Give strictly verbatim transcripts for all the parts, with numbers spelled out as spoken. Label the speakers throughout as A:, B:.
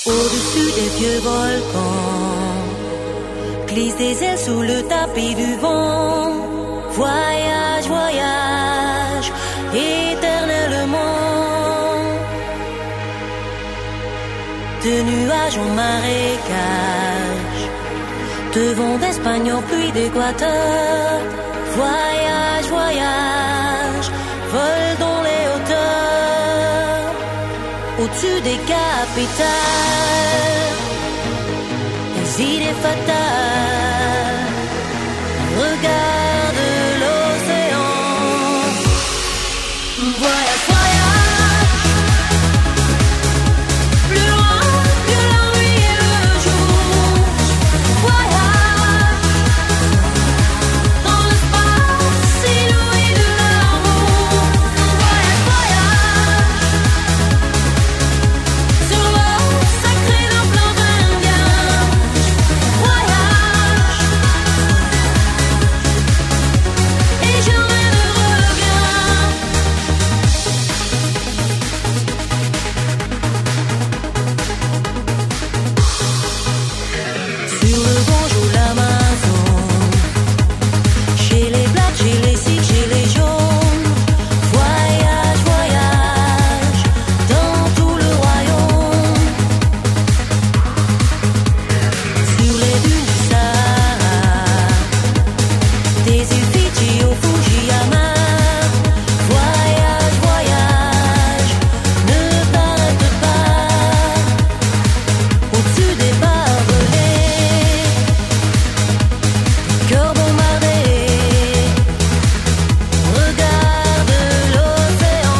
A: Au-dessus des vieux volcans, glisse des ailes sous le tapis du vent. Voyage, voyage, éternellement. De nuages en marécage, de vent d'Espagne en pluie d'Équateur. Voyage, voyage, vol dans les hauteurs. Au-dessus des capitales, les idées fatales. Regarde l'océan. Voyage, voyage, plus loin que la nuit et le jour. Voyage, dans l'espace inouï de l'amour. Voyage, voyage, sur l'eau sacrée d'un plan indien. Voyage, et jamais ne reviens. Sur le Gange ou l'Amazone, chez les blacks, chez les sikhs, chez les jaunes. Voyage, voyage, dans tout le royaume. Sur les dunes du Sahara, des îles Fidji au Fujiyama. Voyage, voyage, ne t'arrête pas. Au-dessus des barbelés, cœur bombardé. Regarde l'océan.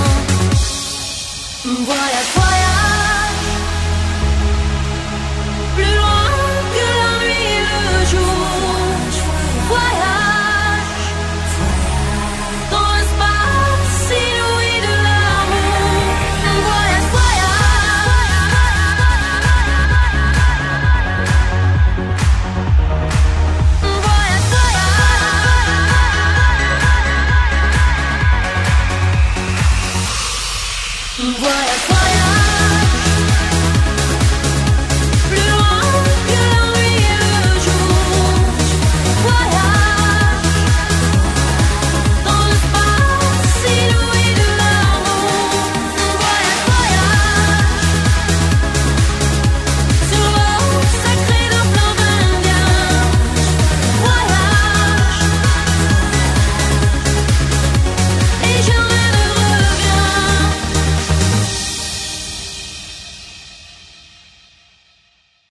A: Voyage, voyage, plus loin que la nuit et le jour. Voyage, dans l'espace inouï de l'amour. Voyage, voyage, voyage, voyage, voyage.